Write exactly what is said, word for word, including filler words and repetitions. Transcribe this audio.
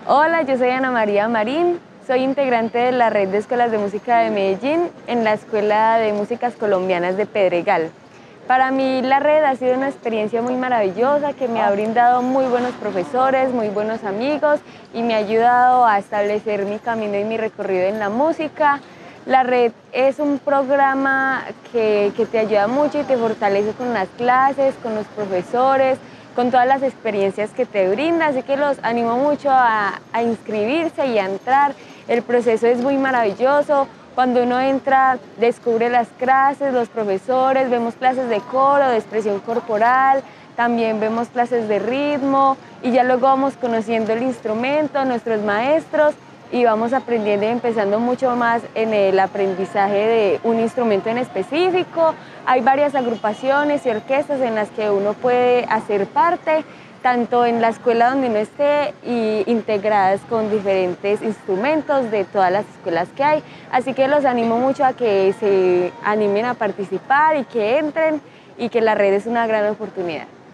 Hola, yo soy Ana María Marín, soy integrante de la Red de Escuelas de Música de Medellín en la Escuela de Músicas Colombianas de Pedregal. Para mí la red ha sido una experiencia muy maravillosa que me ha brindado muy buenos profesores, muy buenos amigos y me ha ayudado a establecer mi camino y mi recorrido en la música. La red es un programa que, que te ayuda mucho y te fortalece con las clases, con los profesores, con todas las experiencias que te brinda, así que los animo mucho a, a inscribirse y a entrar. El proceso es muy maravilloso. Cuando uno entra, descubre las clases, los profesores, vemos clases de coro, de expresión corporal, también vemos clases de ritmo y ya luego vamos conociendo el instrumento, nuestros maestros y vamos aprendiendo y empezando mucho más en el aprendizaje de un instrumento en específico. Hay varias agrupaciones y orquestas en las que uno puede hacer parte, tanto en la escuela donde uno esté y integradas con diferentes instrumentos de todas las escuelas que hay. Así que los animo mucho a que se animen a participar y que entren y que la red es una gran oportunidad.